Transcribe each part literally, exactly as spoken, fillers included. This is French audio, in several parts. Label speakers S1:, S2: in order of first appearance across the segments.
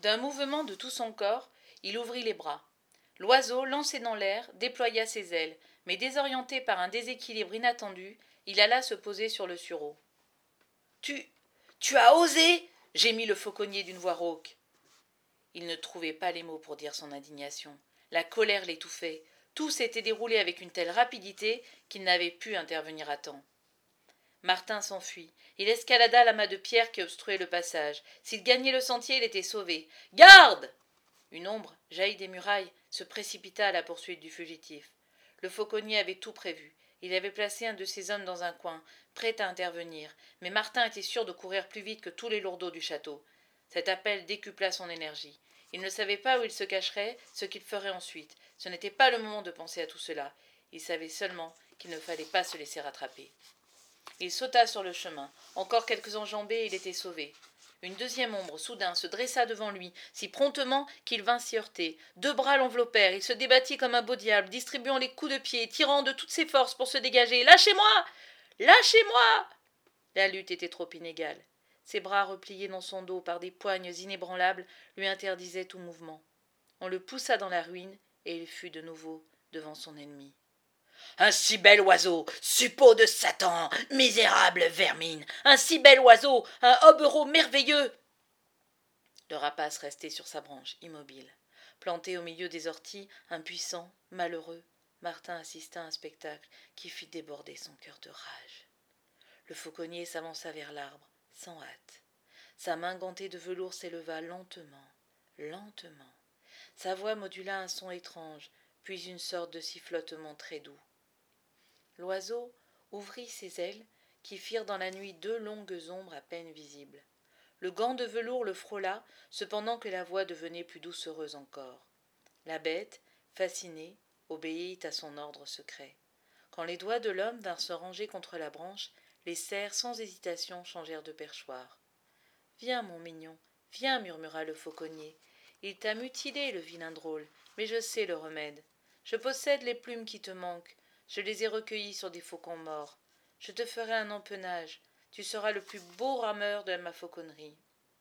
S1: D'un mouvement de tout son corps, il ouvrit les bras. L'oiseau, lancé dans l'air, déploya ses ailes, mais désorienté par un déséquilibre inattendu, il alla se poser sur le sureau. « Tu... tu as osé » gémit le fauconnier d'une voix rauque. Il ne trouvait pas les mots pour dire son indignation. La colère l'étouffait. Tout s'était déroulé avec une telle rapidité qu'il n'avait pu intervenir à temps. Martin s'enfuit. Il escalada l'amas de pierre qui obstruait le passage. S'il gagnait le sentier, il était sauvé. « Garde !» Une ombre, jaillie des murailles, se précipita à la poursuite du fugitif. Le fauconnier avait tout prévu. Il avait placé un de ses hommes dans un coin, prêt à intervenir, mais Martin était sûr de courir plus vite que tous les lourdeaux du château. Cet appel décupla son énergie. Il ne savait pas où il se cacherait, ce qu'il ferait ensuite. Ce n'était pas le moment de penser à tout cela. Il savait seulement qu'il ne fallait pas se laisser rattraper. Il sauta sur le chemin. Encore quelques enjambées et il était sauvé. Une deuxième ombre, soudain, se dressa devant lui, si promptement qu'il vint s'y heurter. Deux bras l'enveloppèrent, il se débattit comme un beau diable, distribuant les coups de pied, tirant de toutes ses forces pour se dégager. « Lâchez-moi ! Lâchez-moi » La lutte était trop inégale. Ses bras repliés dans son dos par des poignes inébranlables lui interdisaient tout mouvement. On le poussa dans la ruine et il fut de nouveau devant son ennemi. « Un si bel oiseau, suppôt de Satan, misérable vermine, un si bel oiseau, un hobereau merveilleux !» Le rapace restait sur sa branche, immobile. Planté au milieu des orties, impuissant, malheureux, Martin assista à un spectacle qui fit déborder son cœur de rage. Le fauconnier s'avança vers l'arbre, sans hâte. Sa main gantée de velours s'éleva lentement, lentement. Sa voix modula un son étrange, puis une sorte de sifflotement très doux. L'oiseau ouvrit ses ailes, qui firent dans la nuit deux longues ombres à peine visibles. Le gant de velours le frôla, cependant que la voix devenait plus doucereuse encore. La bête, fascinée, obéit à son ordre secret. Quand les doigts de l'homme vinrent se ranger contre la branche, les cerfs sans hésitation changèrent de perchoir. « Viens, mon mignon, viens, murmura le fauconnier. Il t'a mutilé, le vilain drôle, mais je sais le remède. Je possède les plumes qui te manquent, je les ai recueillies sur des faucons morts. Je te ferai un empennage, tu seras le plus beau rameur de ma fauconnerie. »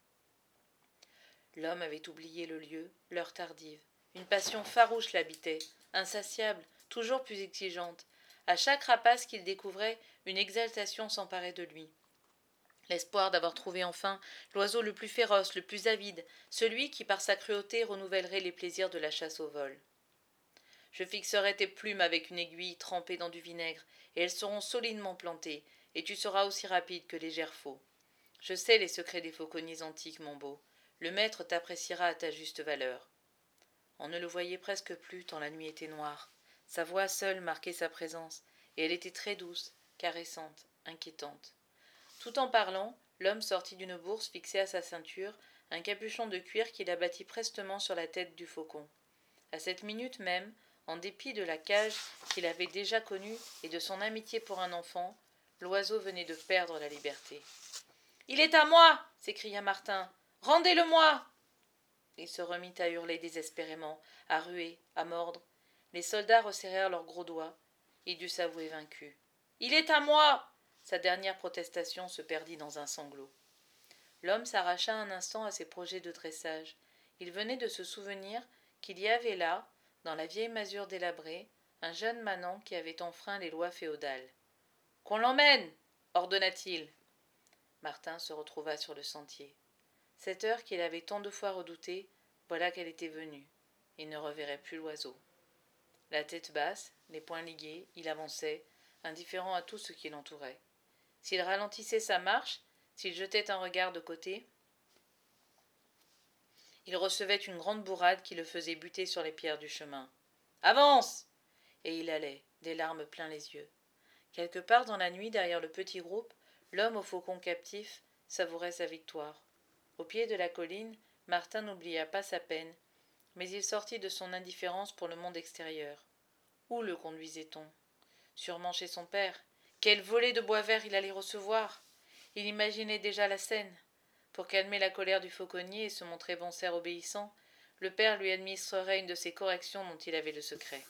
S1: L'homme avait oublié le lieu, l'heure tardive. Une passion farouche l'habitait, insatiable, toujours plus exigeante. À chaque rapace qu'il découvrait, une exaltation s'emparait de lui. L'espoir d'avoir trouvé enfin l'oiseau le plus féroce, le plus avide, celui qui par sa cruauté renouvellerait les plaisirs de la chasse au vol. « Je fixerai tes plumes avec une aiguille trempée dans du vinaigre, et elles seront solidement plantées, et tu seras aussi rapide que les gerfauds. Je sais les secrets des fauconniers antiques, mon beau. Le maître t'appréciera à ta juste valeur. » On ne le voyait presque plus tant la nuit était noire. Sa voix seule marquait sa présence, et elle était très douce, caressante, inquiétante. Tout en parlant, l'homme sortit d'une bourse fixée à sa ceinture un capuchon de cuir qu'il abattit prestement sur la tête du faucon. À cette minute même, en dépit de la cage qu'il avait déjà connue et de son amitié pour un enfant, l'oiseau venait de perdre la liberté. « Il est à moi !» s'écria Martin. « Rendez-le-moi !» Il se remit à hurler désespérément, à ruer, à mordre. Les soldats resserrèrent leurs gros doigts. Il dut s'avouer vaincu. « Il est à moi !» Sa dernière protestation se perdit dans un sanglot. L'homme s'arracha un instant à ses projets de dressage. Il venait de se souvenir qu'il y avait là, dans la vieille masure délabrée, un jeune manant qui avait enfreint les lois féodales. « Qu'on l'emmène !» ordonna-t-il. Martin se retrouva sur le sentier. Cette heure qu'il avait tant de fois redoutée, voilà qu'elle était venue. Il ne reverrait plus l'oiseau. La tête basse, les poings ligués, il avançait, indifférent à tout ce qui l'entourait. S'il ralentissait sa marche, s'il jetait un regard de côté, il recevait une grande bourrade qui le faisait buter sur les pierres du chemin. « Avance !» Et il allait, des larmes plein les yeux. Quelque part dans la nuit, derrière le petit groupe, l'homme au faucon captif savourait sa victoire. Au pied de la colline, Martin n'oublia pas sa peine, mais il sortit de son indifférence pour le monde extérieur. Où le conduisait-on ? Sûrement chez son père. Quelle volée de bois vert il allait recevoir ! Il imaginait déjà la scène. Pour calmer la colère du fauconnier et se montrer bon cerf obéissant, le père lui administrerait une de ces corrections dont il avait le secret.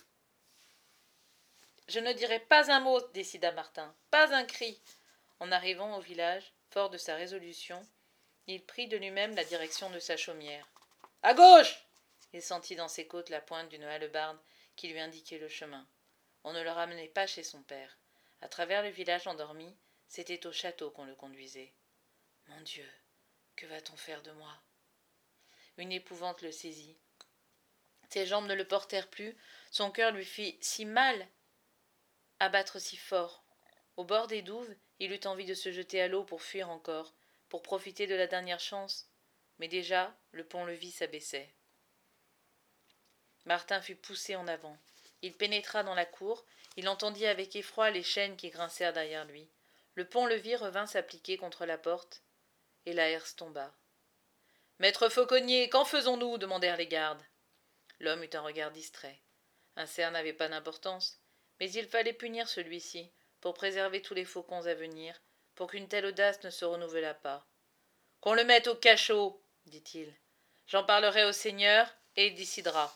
S1: « Je ne dirai pas un mot, décida Martin, pas un cri. » En arrivant au village, fort de sa résolution, il prit de lui-même la direction de sa chaumière. À gauche !» Il sentit dans ses côtes la pointe d'une hallebarde qui lui indiquait le chemin. On ne le ramenait pas chez son père. À travers le village endormi, c'était au château qu'on le conduisait. « Mon Dieu, que va-t-on faire de moi ?» Une épouvante le saisit. Ses jambes ne le portèrent plus, son cœur lui fit si mal à battre si fort. Au bord des douves, il eut envie de se jeter à l'eau pour fuir encore, pour profiter de la dernière chance, mais déjà le pont-levis s'abaissait. Martin fut poussé en avant. Il pénétra dans la cour, il entendit avec effroi les chaînes qui grincèrent derrière lui. Le pont-levis revint s'appliquer contre la porte, et la herse tomba. « Maître Fauconnier, qu'en faisons-nous » demandèrent les gardes. L'homme eut un regard distrait. Un cerf n'avait pas d'importance, mais il fallait punir celui-ci, pour préserver tous les faucons à venir, pour qu'une telle audace ne se renouvelât pas. « Qu'on le mette au cachot, dit-il. J'en parlerai au seigneur, et il décidera. »